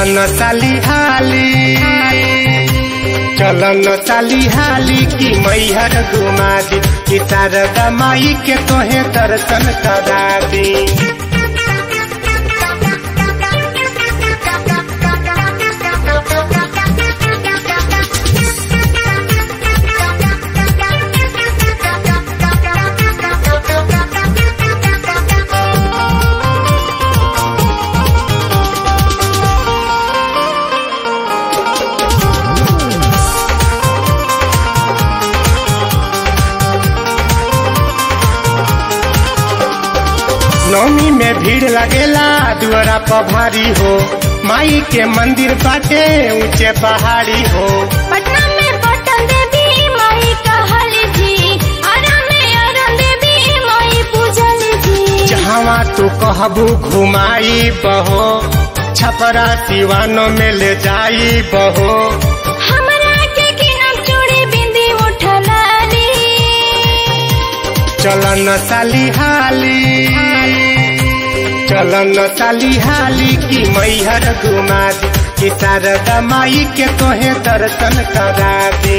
चलन साली हाली, चलन साली हाली की मैहर घुमा दी, कि शारदा माई के तोहे दर्शन करा दी। नौमी में भीड़ लगेला दुआरा पर भारी हो, माई के मंदिर बाटे ऊंचे पहाड़ी हो। पटना में पटन देवी माई कहल जी, आरा में अरुण देवी माई पूजल जी। जहाँ तू कहबू घुमाई बहो, छपरा सिवानो में ले जाई बहो। हमरा के किनम चूड़ी बिंदी उठलाली, चलन साली हाली, चलन साली हाली की मैहर घुमा दी, कि शारदा माई के तोहे दर्शन करा दी।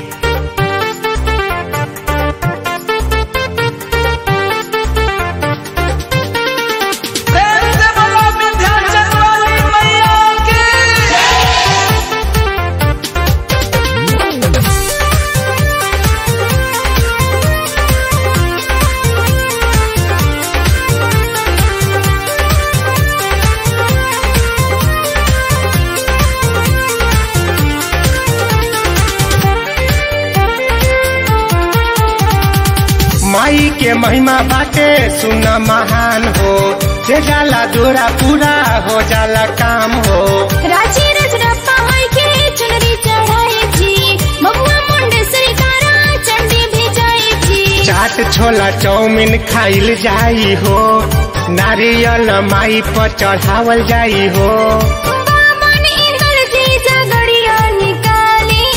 माई के महिमा बाटे सुना महान हो, जे जाला जोरा पूरा हो जाला काम हो। राजी रजरप्पा माई के चुनरी चढ़ाई जी, बबुआ मुंडेश्वरी तारा चंडी भी जाई जी। चाट छोला चाउमीन खाइल जाई हो, नारियल माई पर चढ़ावल जाई हो। बामन इंदर जी जगड़िया निकाली,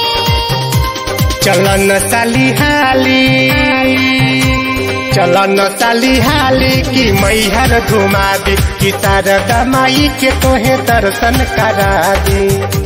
चलन साली हाली, चलन साली हाली की मैहर घुमा दी, कि शारदा माई के तोहे दर्शन करा दी।